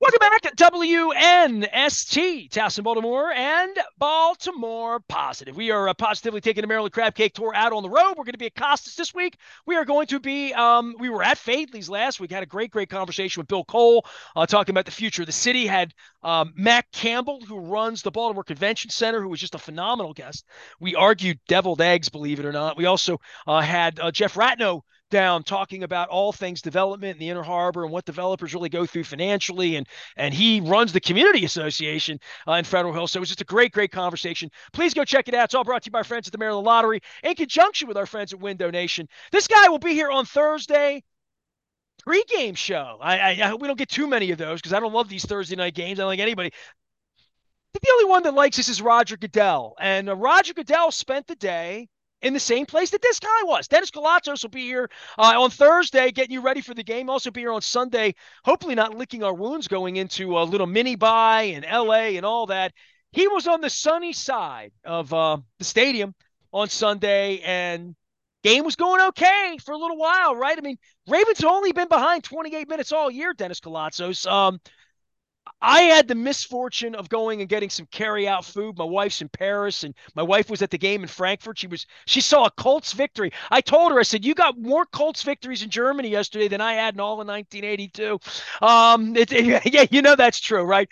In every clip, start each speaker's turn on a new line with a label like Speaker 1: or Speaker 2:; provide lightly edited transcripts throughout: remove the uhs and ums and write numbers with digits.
Speaker 1: Welcome back to WNST, Towson, Baltimore, and Baltimore Positive. We are positively taking the Maryland Crab Cake Tour out on the road. We're going to be at Costas this week. We are going to be, we were at Fadley's last week, had a great conversation with Bill Cole, talking about the future of the city. Had Matt Campbell, who runs the Baltimore Convention Center, who was just a phenomenal guest. We argued deviled eggs, believe it or not. We also had Jeff Ratno down talking about all things development in the Inner Harbor and what developers really go through financially. And he runs the community association in Federal Hill. So it was just a great conversation. Please go check it out. It's all brought to you by our friends at the Maryland Lottery in conjunction with our friends at Win Donation. This guy will be here on Thursday. Pre-game show. I hope we don't get too many of those because I don't love these Thursday night games. I don't like anybody. I think the only one that likes this is Roger Goodell. And Roger Goodell spent the day in the same place that this guy was. Dennis Galazos will be here on Thursday, getting you ready for the game. Also be here on Sunday, hopefully not licking our wounds going into a little mini buy in LA and all that. He was on the sunny side of the stadium on Sunday, and game was going okay for a little while, right? I mean, Ravens have only been behind 28 minutes all year, Dennis Galazos. I had the misfortune of going and getting some carry-out food. My wife's in Paris, and my wife was at the game in Frankfurt. She saw a Colts victory. I told her, I said, "You got more Colts victories in Germany yesterday than I had in all of 1982." Yeah, you know that's true, right?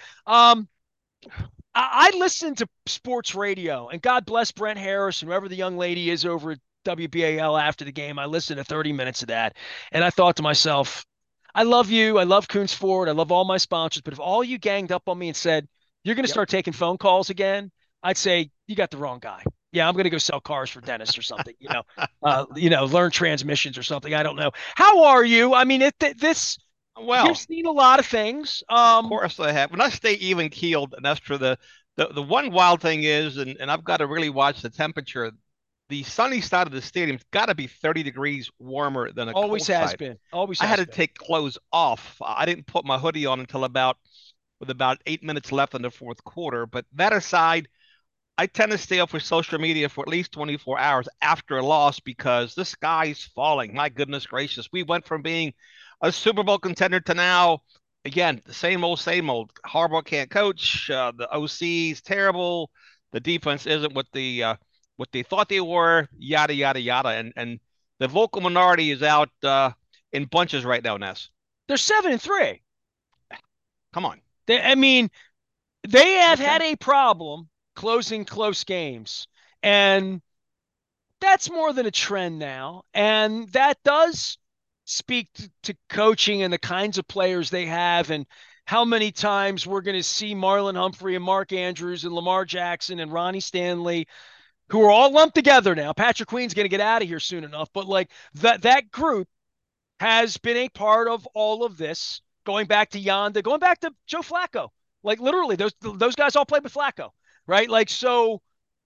Speaker 1: I listened to sports radio, and God bless Brent Harris and whoever the young lady is over at WBAL after the game. I listened to 30 minutes of that, and I thought to myself, I love you. I love Coons Ford. I love all my sponsors. But if all you ganged up on me and said, you're going to
Speaker 2: Yep.
Speaker 1: start taking phone calls again, I'd say, you got the wrong guy. Yeah, I'm going to go sell cars for Dennis or something, learn transmissions or something. I don't know. How are you? I mean, you've
Speaker 2: Well,
Speaker 1: seen a lot of things.
Speaker 2: of course I have. When I stay even keeled, and that's for the one wild thing is, and I've got to really watch the temperature. The sunny side of the stadium's got to be 30 degrees warmer than a
Speaker 1: Always
Speaker 2: cold
Speaker 1: has
Speaker 2: side.
Speaker 1: been. Always
Speaker 2: I had
Speaker 1: has
Speaker 2: to
Speaker 1: been.
Speaker 2: take clothes off. I didn't put my hoodie on until about 8 minutes left in the fourth quarter. But that aside, I tend to stay up with social media for at least 24 hours after a loss because the sky's falling. My goodness gracious. We went from being a Super Bowl contender to now, again, the same old, same old. Harbaugh can't coach. The OC is terrible. The defense isn't what they thought they were, yada, yada, yada. And the vocal minority is out in bunches right now, Ness.
Speaker 1: They're 7-3.
Speaker 2: Come on.
Speaker 1: I mean, they have
Speaker 2: Okay.
Speaker 1: had a problem closing close games. And that's more than a trend now. And that does speak to coaching and the kinds of players they have and how many times we're going to see Marlon Humphrey and Mark Andrews and Lamar Jackson and Ronnie Stanley, who are all lumped together now. Patrick Queen's going to get out of here soon enough, but like that group has been a part of all of this, going back to Yonda, going back to Joe Flacco. Like literally, those guys all played with Flacco, right? Like so,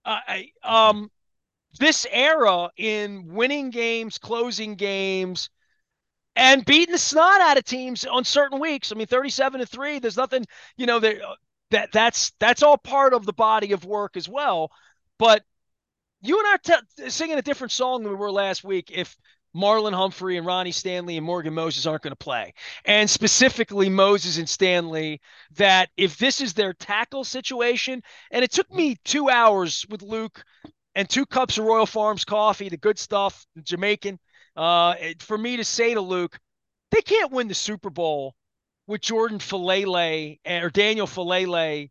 Speaker 1: this era in winning games, closing games, and beating the snot out of teams on certain weeks. I mean, 37-3. There's nothing, that's all part of the body of work as well. But you and I are singing a different song than we were last week if Marlon Humphrey and Ronnie Stanley and Morgan Moses aren't going to play. And specifically Moses and Stanley, that if this is their tackle situation, and it took me 2 hours with Luke and 2 cups of Royal Farms coffee, the good stuff, the Jamaican, for me to say to Luke, they can't win the Super Bowl with Jordan Falele or Daniel Falele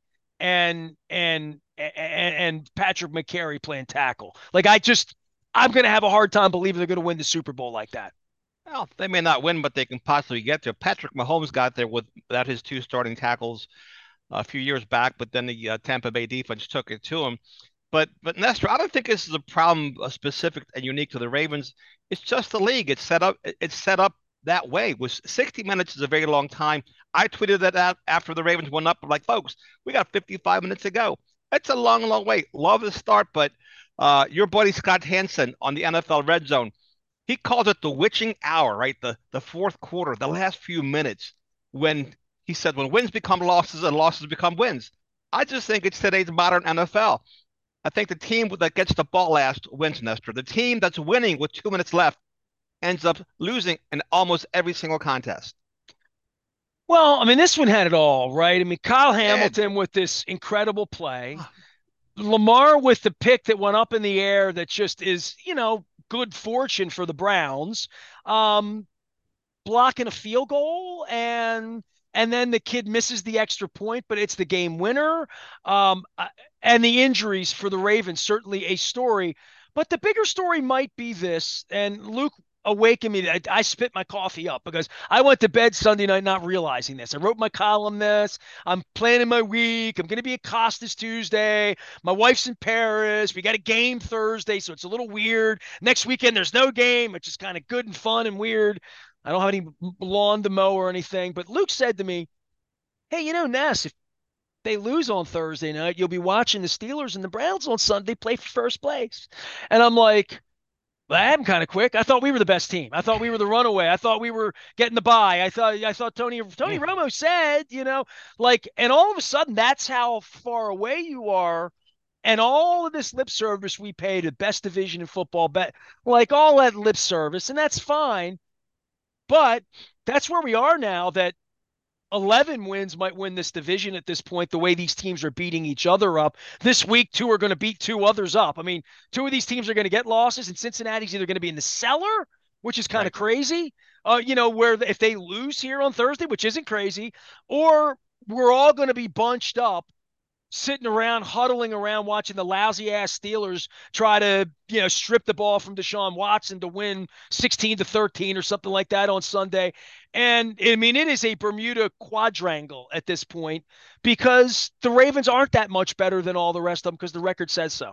Speaker 1: and Patrick McCary playing tackle. Like I'm going to have a hard time believing they're going to win the Super Bowl like that.
Speaker 2: Well, they may not win, but they can possibly get there. Patrick Mahomes got there without his two starting tackles a few years back, but then the Tampa Bay defense took it to him. But Nestor, I don't think this is a problem specific and unique to the Ravens. It's just the league. It's set up that way. With 60 minutes is a very long time. I tweeted that out after the Ravens went up. Like, folks, we got 55 minutes to go. It's a long, long way. Love the start, but your buddy Scott Hansen on the NFL Red Zone, he calls it the witching hour, right? The fourth quarter, the last few minutes, when he said when wins become losses and losses become wins. I just think it's today's modern NFL. I think the team that gets the ball last wins, Nestor. The team that's winning with 2 minutes left ends up losing in almost every single contest.
Speaker 1: Well, I mean, this one had it all, right? I mean, Kyle
Speaker 2: Did.
Speaker 1: Hamilton with this incredible play, Lamar with the pick that went up in the air that just is, good fortune for the Browns. Um, Blocking a field goal and then the kid misses the extra point, but it's the game winner. And the injuries for the Ravens certainly a story, but the bigger story might be this. And Luke awakened me. I spit my coffee up because I went to bed Sunday night not realizing this. I wrote my column this. I'm planning my week. I'm going to be at Costas Tuesday. My wife's in Paris. We got a game Thursday, so it's a little weird. Next weekend there's no game, which is kind of good and fun and weird. I don't have any lawn to mow or anything. But Luke said to me, "Hey, Ness, if they lose on Thursday night, you'll be watching the Steelers and the Browns on Sunday play for first place." And I'm like, well, I'm kind of quick. I thought we were the best team. I thought we were the runaway. I thought we were getting the bye. I thought Tony
Speaker 2: Yeah.
Speaker 1: Romo said, and all of a sudden that's how far away you are. And all of this lip service we pay to best division in football, bet like all that lip service, and that's fine. But that's where we are now that 11 wins might win this division at this point, the way these teams are beating each other up. This week, two are going to beat two others up. I mean, two of these teams are going to get losses, and Cincinnati's either going to be in the cellar, which is kind of
Speaker 2: Right.
Speaker 1: crazy, where if they lose here on Thursday, which isn't crazy, or we're all going to be bunched up sitting around, huddling around, watching the lousy ass Steelers try to, strip the ball from Deshaun Watson to win 16-13 or something like that on Sunday. And I mean, it is a Bermuda quadrangle at this point because the Ravens aren't that much better than all the rest of them because the record says so.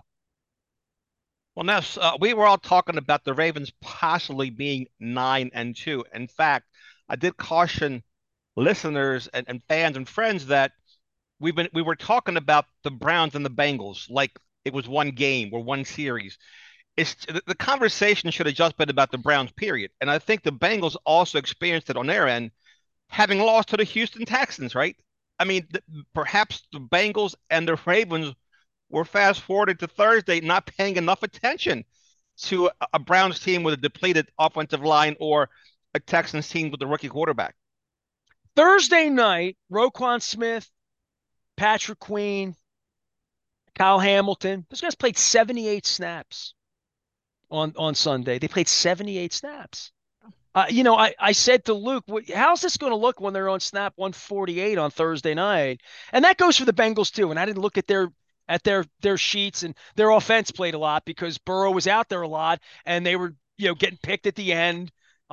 Speaker 2: Well, Ness, we were all talking about the Ravens possibly being 9-2. In fact, I did caution listeners and fans and friends that we were talking about the Browns and the Bengals like it was one game or one series. It's the conversation should have just been about the Browns, period. And I think the Bengals also experienced it on their end, having lost to the Houston Texans, right? I mean, perhaps the Bengals and the Ravens were fast forwarded to Thursday, not paying enough attention to a Browns team with a depleted offensive line or a Texans team with a rookie quarterback.
Speaker 1: Thursday night, Roquan Smith, Patrick Queen, Kyle Hamilton, those guys played 78 snaps on Sunday. They played 78 snaps. I said to Luke, how's this going to look when they're on snap 148 on Thursday night? And that goes for the Bengals too. And I didn't look at their sheets, and their offense played a lot because Burrow was out there a lot, and they were getting picked at the end.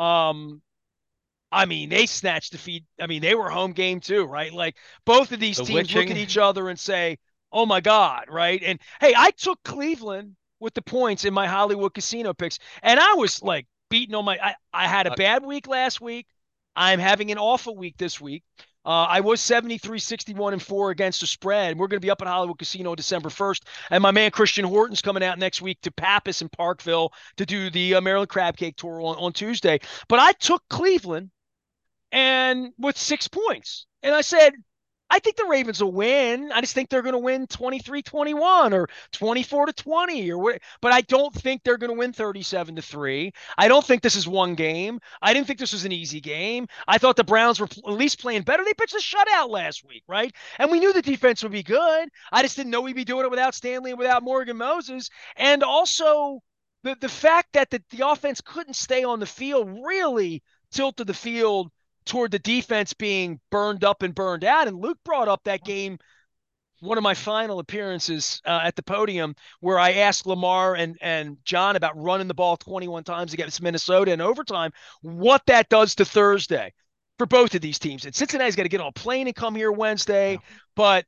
Speaker 1: I mean, they snatched the feed. I mean, they were home game too, right? Like both of these
Speaker 2: The
Speaker 1: teams look at
Speaker 2: witching.
Speaker 1: each other and say, "Oh my God," right? And hey, I took Cleveland with the points in my Hollywood casino picks, and I was like beating on my. I had a
Speaker 2: Uh,
Speaker 1: bad week last week. I'm having an awful week this week. I was 73, 61, and 4 against the spread. We're going to be up at Hollywood Casino December 1st. And my man Christian Horton's coming out next week to Pappas in Parkville to do the Maryland Crab Cake Tour on Tuesday. But I took Cleveland and with 6 points. And I said, I think the Ravens will win. I just think they're going to win 23-21 or 24-20 or what, but I don't think they're going to win 37-3. I don't think this is one game. I didn't think this was an easy game. I thought the Browns were at least playing better. They pitched a shutout last week, right? And we knew the defense would be good. I just didn't know we'd be doing it without Stanley and without Morgan Moses. And also the fact that the offense couldn't stay on the field really tilted the field toward the defense being burned up and burned out. And Luke brought up that game, one of my final appearances at the podium, where I asked Lamar and John about running the ball 21 times against Minnesota in overtime, what that does to Thursday for both of these teams. And Cincinnati's got to get on a plane and come here Wednesday.
Speaker 2: yeah.
Speaker 1: But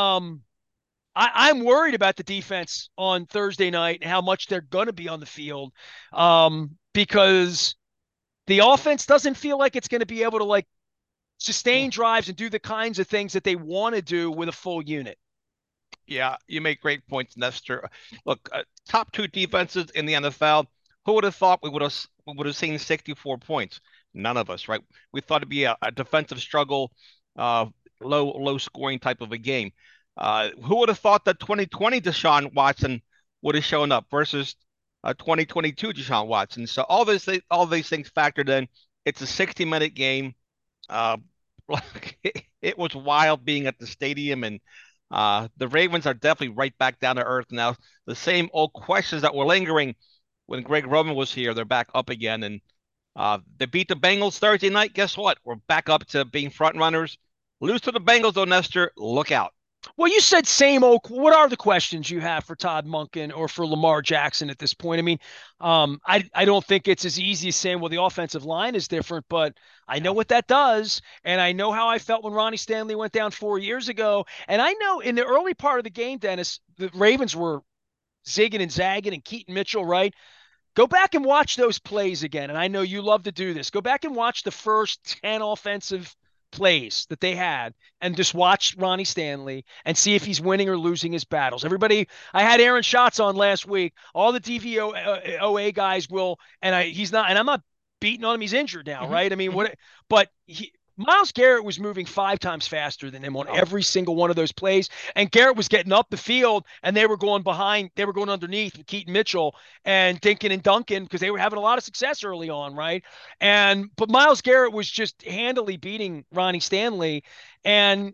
Speaker 1: I'm worried about the defense on Thursday night and how much they're going to be on the field because the offense doesn't feel like it's going to be able to like
Speaker 2: Yeah.
Speaker 1: sustain drives and do the kinds of things that they want to do with a full unit.
Speaker 2: Yeah, you make great points, Nestor. Look, top two defenses in the NFL. Who would have thought we would have seen 64 points? None of us, right? We thought it'd be a defensive struggle, uh, low scoring type of a game. Who would have thought that 2020 Deshaun Watson would have shown up versus 2022 Deshaun Watson? So all these things factored in. It's a 60-minute game. Uh, it was wild being at the stadium, and the Ravens are definitely right back down to earth now. The same old questions that were lingering when Greg Roman was here, they're back up again, and they beat the Bengals Thursday night. Guess what? We're back up to being front runners. Lose to the Bengals, though, Nestor. Look out.
Speaker 1: Well, you said same old. What are the questions you have for Todd Monken or for Lamar Jackson at this point? I mean, I don't think it's as easy as saying, well, the offensive line is different, but I know
Speaker 2: Yeah.
Speaker 1: what that does, and I know how I felt when Ronnie Stanley went down 4 years ago, and I know in the early part of the game, Dennis, the Ravens were zigging and zagging, and Keaton Mitchell, right? Go back and watch those plays again. And I know you love to do this. Go back and watch the first 10 offensive plays that they had and just watch Ronnie Stanley and see if he's winning or losing his battles. Everybody, I had Aaron Schatz on last week. All the DVOA guys will, he's not, and I'm not beating on him. He's injured now,
Speaker 2: Hmm.
Speaker 1: right? I mean,
Speaker 2: Hmm.
Speaker 1: but Myles Garrett was moving 5 times faster than him on
Speaker 2: Oh,
Speaker 1: every single one of those plays. And Garrett was getting up the field and they were going behind, they were going underneath with Keaton Mitchell and Dinkin and Duncan because they were having a lot of success early on, right? But Myles Garrett was just handily beating Ronnie Stanley. And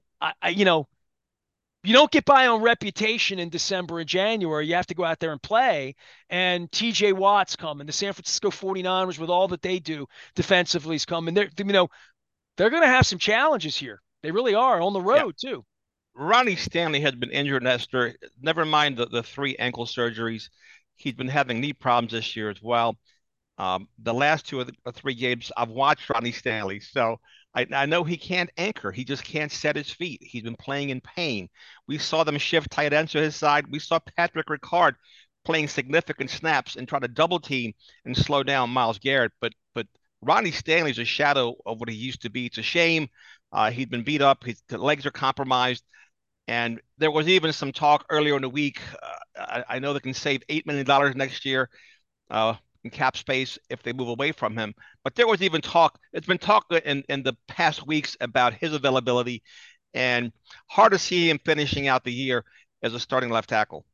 Speaker 1: you don't get by on reputation in December and January. You have to go out there and play. And TJ Watt's coming. The San Francisco 49ers, with all that they do defensively, is coming. They're going to have some challenges here. They really are on the
Speaker 2: yeah.
Speaker 1: road, too.
Speaker 2: Ronnie Stanley has been injured, Nestor. Never mind the three ankle surgeries. He's been having knee problems this year as well. The last two or three games, I've watched Ronnie Stanley, so I know he can't anchor. He just can't set his feet. He's been playing in pain. We saw them shift tight ends to his side. We saw Patrick Ricard playing significant snaps and try to double team and slow down Myles Garrett. But Ronnie Stanley's a shadow of what he used to be. It's a shame. He's been beat up. His legs are compromised. And there was even some talk earlier in the week. I know they can save $8 million next year in cap space if they move away from him. But there was even talk. It's been talk in the past weeks about his availability, and hard to see him finishing out the year as a starting left tackle.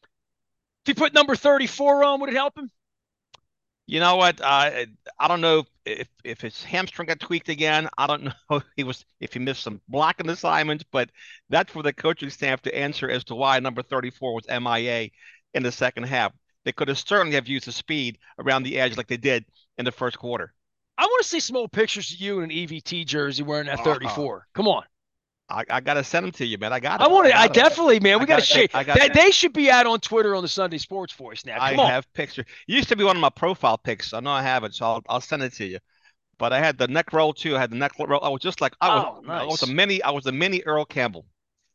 Speaker 1: If you put number 34 on, would it help him?
Speaker 2: You know what? I don't know if his hamstring got tweaked again. I don't know if he missed some blocking assignments, but that's for the coaching staff to answer as to why number 34 was MIA in the second half. They could have certainly have used the speed around the edge like they did in the first quarter.
Speaker 1: I want to see some old pictures of you in an EVT jersey wearing that
Speaker 2: Oh,
Speaker 1: 34. Come on.
Speaker 2: I gotta send them to you, man. I got
Speaker 1: I
Speaker 2: them.
Speaker 1: want
Speaker 2: I
Speaker 1: to. I
Speaker 2: got them.
Speaker 1: definitely, man. We
Speaker 2: I
Speaker 1: got to
Speaker 2: got
Speaker 1: share
Speaker 2: I got
Speaker 1: that. They should be out on Twitter on the Sunday Sports Voice now.
Speaker 2: I
Speaker 1: Come on.
Speaker 2: have pictures. It used to be one of my profile pics. I know I have it, so I'll send it to you. But I had the neck roll too. I had the neck roll. I was just like
Speaker 1: Oh,
Speaker 2: I was a
Speaker 1: nice.
Speaker 2: mini Earl Campbell.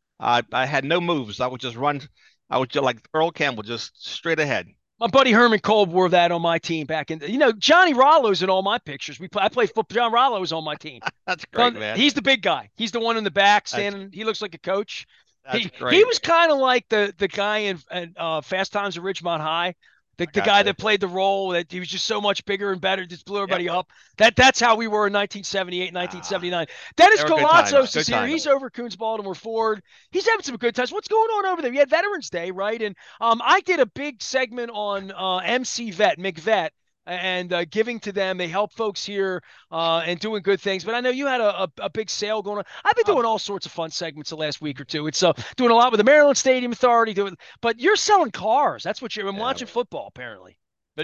Speaker 2: I had no moves. I would just run. I was just like Earl Campbell, just straight ahead.
Speaker 1: My buddy Herman Kolb wore that on my team back in. Johnny Rollo's in all my pictures. I played football. John Rollo's on my team.
Speaker 2: That's great, man.
Speaker 1: He's the big guy. He's the one in the back
Speaker 2: That's
Speaker 1: standing. He looks like a coach.
Speaker 2: that's
Speaker 1: He
Speaker 2: great.
Speaker 1: was kind of like the guy in Fast Times at Ridgemont High,
Speaker 2: I
Speaker 1: the
Speaker 2: got
Speaker 1: guy
Speaker 2: you.
Speaker 1: that played the role that he was just so much bigger and better, just blew
Speaker 2: Yep.
Speaker 1: everybody up. That's how we were in 1978,
Speaker 2: Ah,
Speaker 1: 1979. Dennis
Speaker 2: they were good times.
Speaker 1: Golatzos is
Speaker 2: Good
Speaker 1: here.
Speaker 2: times.
Speaker 1: He's over Coons Baltimore Ford. He's having some good times. What's going on over there? We had Veterans Day, right? And I did a big segment on MC Vet, McVet, and giving to them. They help folks here and doing good things. But I know you had a big sale going on. I've been
Speaker 2: Oh,
Speaker 1: doing all sorts of fun segments the last week or two. It's doing a lot with the Maryland Stadium Authority. But you're selling cars. That's what you're. I'm
Speaker 2: yeah.
Speaker 1: watching football apparently.
Speaker 2: But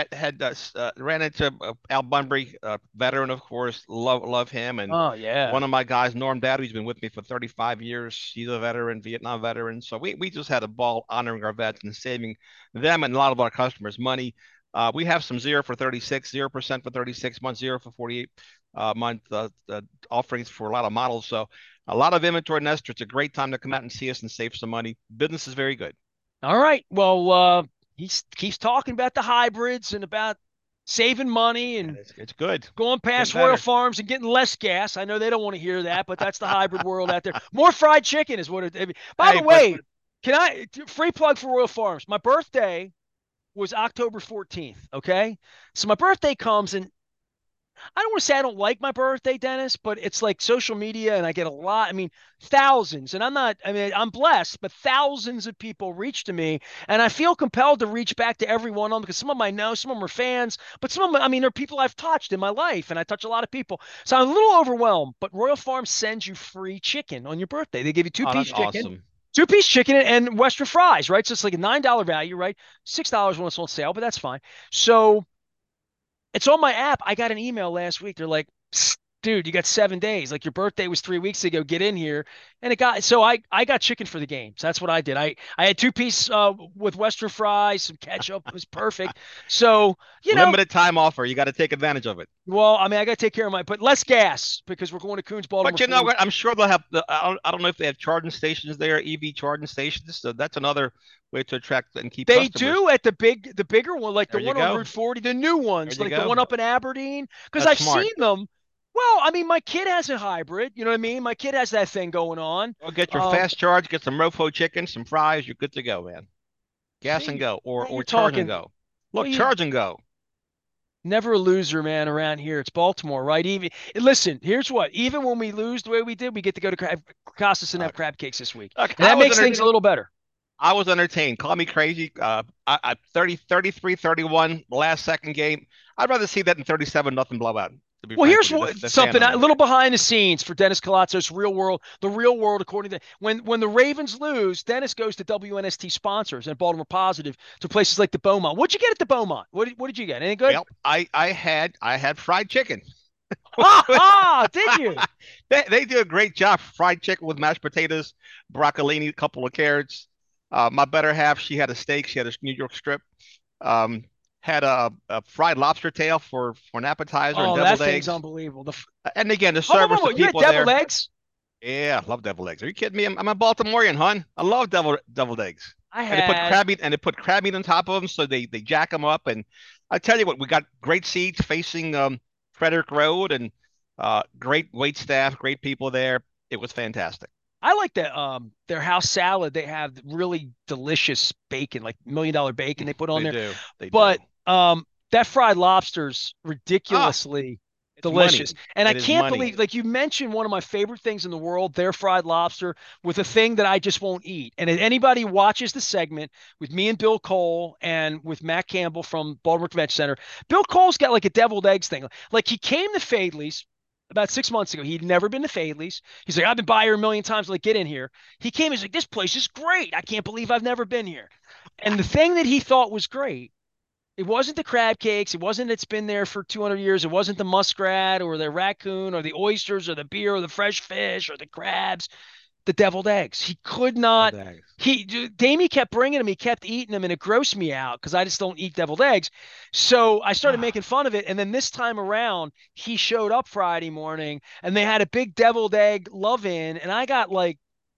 Speaker 2: ran into Al Bunbury, veteran, of course. Love him, and
Speaker 1: Oh yeah.
Speaker 2: one of my guys, Norm Dowd, who's been with me for 35 years. He's a veteran, Vietnam veteran. So we just had a ball honoring our vets and saving them and a lot of our customers money. We have some 0 for 36, 0% for 36 months, 0 for 48 month offerings for a lot of models. So a lot of inventory, Nestor. It's a great time to come out and see us and save some money. Business is very good.
Speaker 1: All right. Well, he keeps talking about the hybrids and about saving money
Speaker 2: And
Speaker 1: and
Speaker 2: it's good.
Speaker 1: going
Speaker 2: Getting
Speaker 1: past Royal
Speaker 2: better.
Speaker 1: Farms and getting less gas. I know they don't want to hear that, but that's the hybrid world out there. More fried chicken is what it. I mean, by
Speaker 2: Hey,
Speaker 1: the
Speaker 2: but
Speaker 1: way, can I free plug for Royal Farms? My birthday was October 14th. Okay, so my birthday comes and I don't want to say I don't like my birthday, Dennis, but it's like social media and I get a lot. I mean, thousands, and I mean, I'm blessed, but thousands of people reach to me, and I feel compelled to reach back to every one of them because some of them I know, some of them are fans, but some of them, I mean, they're people I've touched in my life, and I touch a lot of people. So I'm a little overwhelmed, but Royal Farms sends you free chicken on your birthday. They give you two
Speaker 2: Oh, that's
Speaker 1: piece chicken.
Speaker 2: awesome.
Speaker 1: Two-piece chicken and Western fries, right? So it's like a $9 value, right? $6 when it's on sale, but that's fine. So it's on my app. I got an email last week. They're like, dude, you got 7 days. Like your birthday was 3 weeks ago. Get in here. And it got so I got chicken for the game. So that's what I did. I had two-piece with Western fries, some ketchup. It was perfect. So,
Speaker 2: Limited time offer. You got to take advantage of it.
Speaker 1: well, I mean, I got to take care of but less gas because we're going to Coons Baltimore
Speaker 2: But you know
Speaker 1: Ford.
Speaker 2: what? I'm sure they'll have I don't know if they have charging stations there, EV charging stations. So that's another way to attract and keep
Speaker 1: They
Speaker 2: customers.
Speaker 1: do at the bigger one, like the
Speaker 2: There you
Speaker 1: one on
Speaker 2: go.
Speaker 1: Route 40, the new
Speaker 2: There
Speaker 1: ones,
Speaker 2: you
Speaker 1: like the
Speaker 2: go.
Speaker 1: one up in Aberdeen, because
Speaker 2: That's
Speaker 1: I've
Speaker 2: smart.
Speaker 1: seen them. Well, I mean, my kid has a hybrid. You know what I mean? My kid has that thing going on.
Speaker 2: Go get your
Speaker 1: Um,
Speaker 2: fast charge, get some Mofo chicken, some fries. You're good to go, man. Gas and
Speaker 1: see,
Speaker 2: go,
Speaker 1: now
Speaker 2: or
Speaker 1: you're
Speaker 2: charge and
Speaker 1: talking.
Speaker 2: go.
Speaker 1: Well,
Speaker 2: Look,
Speaker 1: you
Speaker 2: charge and go.
Speaker 1: never a loser, man. Around here, it's Baltimore, right? Even listen, here's what. Even when we lose the way we did, we get to go to Costas and have
Speaker 2: Look,
Speaker 1: crab cakes this week,
Speaker 2: look,
Speaker 1: and that makes things a little better.
Speaker 2: I was entertained. Call me crazy. 30, 33, 31, last second game. I'd rather see that than 37 nothing blowout. To be
Speaker 1: Well,
Speaker 2: frank
Speaker 1: here's
Speaker 2: with you,
Speaker 1: what,
Speaker 2: the fan
Speaker 1: something
Speaker 2: in
Speaker 1: a
Speaker 2: me.
Speaker 1: little behind the scenes for Dennis Colazzos, real world, the real world. According to when the Ravens lose, Dennis goes to WNST sponsors and Baltimore Positive to places like the Beaumont. What'd you get at the Beaumont? What did you get? Any good?
Speaker 2: Well, I had fried chicken.
Speaker 1: Ha ha! Did you?
Speaker 2: They do a great job. Fried chicken with mashed potatoes, broccolini, a couple of carrots. My better half, she had a steak. She had a New York strip. Um, had a fried lobster tail for an appetizer and
Speaker 1: Oh, that
Speaker 2: deviled
Speaker 1: thing's
Speaker 2: eggs.
Speaker 1: unbelievable.
Speaker 2: And again, the
Speaker 1: Oh,
Speaker 2: service, the
Speaker 1: you had
Speaker 2: people
Speaker 1: deviled
Speaker 2: there.
Speaker 1: eggs?
Speaker 2: Yeah, I love deviled eggs. Are you kidding me? I'm a Baltimorean, hon. I love deviled eggs.
Speaker 1: I
Speaker 2: And they put
Speaker 1: had.
Speaker 2: crab meat and they put crab meat on top of them, so they jack them up. And I tell you what, we got great seats facing Frederick Road and great wait staff, great people there. It was fantastic.
Speaker 1: I like that their house salad. They have really delicious bacon, like $1 million bacon they put on
Speaker 2: They
Speaker 1: there.
Speaker 2: do. They
Speaker 1: But
Speaker 2: do.
Speaker 1: that fried lobster's
Speaker 2: Ah,
Speaker 1: ridiculously
Speaker 2: it's money.
Speaker 1: delicious. And I
Speaker 2: It is
Speaker 1: can't
Speaker 2: money.
Speaker 1: believe, like you mentioned, one of my favorite things in the world, their fried lobster with a thing that I just won't eat. And if anybody watches the segment with me and Bill Cole and with Matt Campbell from Baltimore Convention Center, Bill Cole's got like a deviled eggs thing. Like he came to Fadley's about 6 months ago. He'd never been to Fadley's. He's like, I've been by here a million times. Like, get in here. He came. He's like, this place is great. I can't believe I've never been here. And the thing that he thought was great, it wasn't the crab cakes. It wasn't it's been there for 200 years. It wasn't the muskrat or the raccoon or the oysters or the beer or the fresh fish or the crabs, the deviled eggs. He could
Speaker 2: Deviled
Speaker 1: not.
Speaker 2: eggs.
Speaker 1: Damie kept bringing them. He kept eating them, and it grossed me out because I just don't eat deviled eggs. So I started
Speaker 2: Ah,
Speaker 1: making fun of it. And then this time around, he showed up Friday morning, and they had a big deviled egg love in, and I got like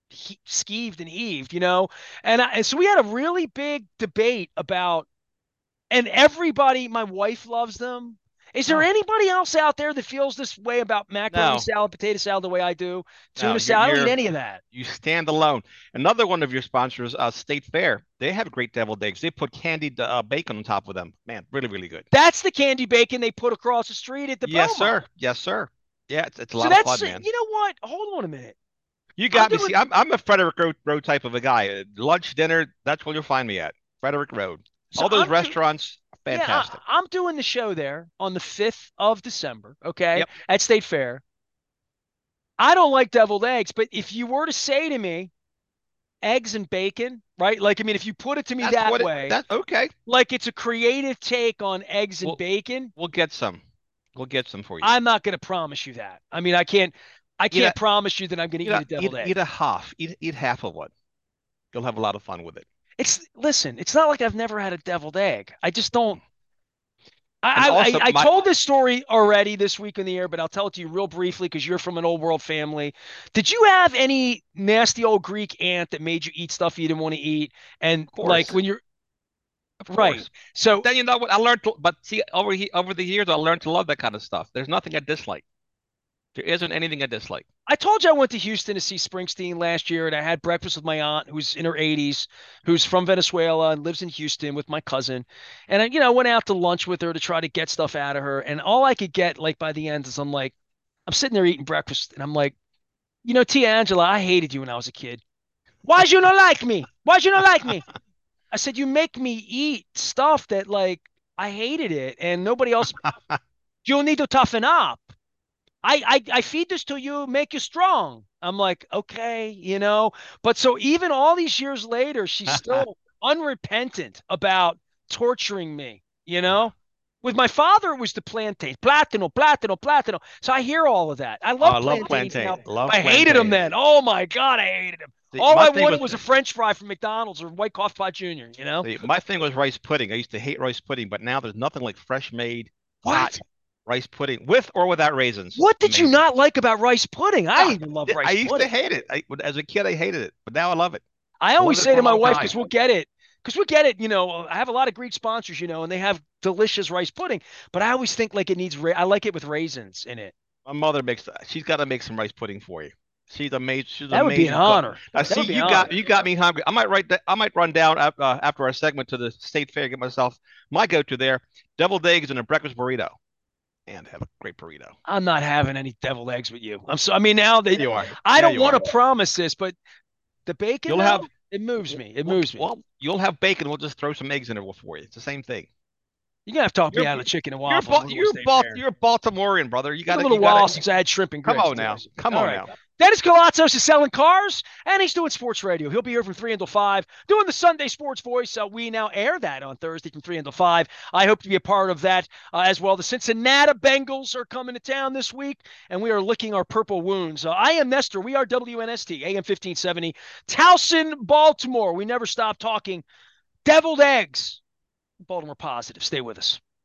Speaker 1: skeeved and heaved. And so we had a really big debate about and everybody, my wife loves them. Is there
Speaker 2: ah.
Speaker 1: anybody else out there that feels this way about macaroni
Speaker 2: No,
Speaker 1: salad, potato salad the way I do?
Speaker 2: no,
Speaker 1: Tuna salad. I don't eat any of that.
Speaker 2: you stand alone. Another one of your sponsors, State Fair, they have great deviled eggs. They put candied bacon on top of them. Man, really, really good.
Speaker 1: That's the candy bacon they put across the street at the
Speaker 2: Yes,
Speaker 1: Beaumont.
Speaker 2: sir. Yes, sir. Yeah, it's a
Speaker 1: So
Speaker 2: lot of
Speaker 1: that's,
Speaker 2: fun, man.
Speaker 1: you know what? Hold on a minute.
Speaker 2: You
Speaker 1: I'm
Speaker 2: got me. See,
Speaker 1: doing,
Speaker 2: I'm a Frederick Road type of a guy. Lunch, dinner, that's where you'll find me at. Frederick Road.
Speaker 1: so
Speaker 2: All those
Speaker 1: I'm doing,
Speaker 2: restaurants,
Speaker 1: yeah,
Speaker 2: fantastic.
Speaker 1: I'm doing the show there on the 5th of December, okay,
Speaker 2: Yep.
Speaker 1: at State Fair. I don't like deviled eggs, but if you were to say to me, eggs and bacon, right? Like, I mean, if you put it to me that way,
Speaker 2: That's okay.
Speaker 1: like it's a creative take on eggs and
Speaker 2: We'll
Speaker 1: bacon.
Speaker 2: we'll get some. We'll get some for you.
Speaker 1: I'm not going to promise you that. I mean, I
Speaker 2: Eat a
Speaker 1: can't promise you that I'm going to eat a deviled egg.
Speaker 2: eat a half. Eat half of one. You'll have a lot of fun with it.
Speaker 1: Listen, it's not like I've never had a deviled egg. I just don't.
Speaker 2: And also
Speaker 1: I
Speaker 2: my
Speaker 1: told this story already this week in the air, but I'll tell it to you real briefly because you're from an old world family. Did you have any nasty old Greek aunt that made you eat stuff you didn't want to eat? And
Speaker 2: of
Speaker 1: like
Speaker 2: course.
Speaker 1: when you're
Speaker 2: Of
Speaker 1: right,
Speaker 2: course. But
Speaker 1: so
Speaker 2: then you know what? I learned to, but see over the years I learned to love that kind of stuff. There's nothing I dislike. There isn't anything I dislike.
Speaker 1: I told you I went to Houston to see Springsteen last year, and I had breakfast with my aunt, who's in her 80s, who's from Venezuela and lives in Houston with my cousin. And I went out to lunch with her to try to get stuff out of her. And all I could get, like by the end, is I'm sitting there eating breakfast, and I'm like, Tia Angela, I hated you when I was a kid. Why'd you not like me? Why'd you not like me? I said, you make me eat stuff that like I hated it, and nobody else. You need to toughen up. I feed this to you, make you strong. I'm like, okay. But so even all these years later, she's still unrepentant about torturing me. With my father, it was the plantain, platano, platano, platano. So I hear all of that. I
Speaker 2: Oh,
Speaker 1: love
Speaker 2: I love
Speaker 1: plantains
Speaker 2: plantain.
Speaker 1: now.
Speaker 2: Love
Speaker 1: I hated them
Speaker 2: plantain.
Speaker 1: then. Oh my God, I hated them.
Speaker 2: See,
Speaker 1: All
Speaker 2: my
Speaker 1: I
Speaker 2: thing
Speaker 1: wanted
Speaker 2: was
Speaker 1: was a French fry from McDonald's or White Coffee Pot Jr., you know?
Speaker 2: my thing was rice pudding. I used to hate rice pudding, but now there's nothing like fresh made hot
Speaker 1: What?
Speaker 2: rice pudding with or without raisins.
Speaker 1: What did you
Speaker 2: Amazing.
Speaker 1: not like about rice pudding? I
Speaker 2: Ah,
Speaker 1: even love
Speaker 2: I
Speaker 1: rice
Speaker 2: used to
Speaker 1: pudding.
Speaker 2: hate it. As a kid, I hated it, but now I love it.
Speaker 1: I
Speaker 2: I
Speaker 1: always
Speaker 2: loved it
Speaker 1: say
Speaker 2: for
Speaker 1: to
Speaker 2: a
Speaker 1: my
Speaker 2: long
Speaker 1: wife,
Speaker 2: time.
Speaker 1: because we'll get it. I have a lot of Greek sponsors, and they have delicious rice pudding, but I always think like it needs, I like it with raisins in it.
Speaker 2: My mother makes. She's got to make some rice pudding for you. She's amazing. She's an
Speaker 1: That would be an
Speaker 2: amazing cook.
Speaker 1: honor.
Speaker 2: Now,
Speaker 1: That
Speaker 2: see,
Speaker 1: would be an
Speaker 2: you got
Speaker 1: honor.
Speaker 2: me hungry. I might run down after our segment to the state fair, get myself my go-to there: deviled eggs and a breakfast burrito, and have a great burrito.
Speaker 1: I'm not having any deviled eggs with you. I mean, now
Speaker 2: Yeah,
Speaker 1: they,
Speaker 2: you are.
Speaker 1: I
Speaker 2: Yeah,
Speaker 1: don't
Speaker 2: you
Speaker 1: want
Speaker 2: are.
Speaker 1: to promise this, but the bacon
Speaker 2: You'll have.
Speaker 1: though, it moves me. It moves me.
Speaker 2: Well, you'll have bacon. We'll just throw some eggs in it for you. It's the same thing.
Speaker 1: You're gonna have to talk me
Speaker 2: You're
Speaker 1: out of chicken and waffles. I'm gonna go to State Fair.
Speaker 2: You're Baltimorean, brother.
Speaker 1: It's been a little while since I had shrimp and
Speaker 2: Come
Speaker 1: grits
Speaker 2: on
Speaker 1: too.
Speaker 2: now. Come
Speaker 1: All
Speaker 2: on
Speaker 1: right.
Speaker 2: now.
Speaker 1: Dennis Colatzos is selling cars, and he's doing sports radio. He'll be here from 3 until 5, doing the Sunday Sports Voice. We now air that on Thursday from 3 until 5. I hope to be a part of that as well. The Cincinnati Bengals are coming to town this week, and we are licking our purple wounds. I am Nestor. We are WNST, AM 1570, Towson, Baltimore. We never stop talking deviled eggs. Baltimore positive. Stay with us.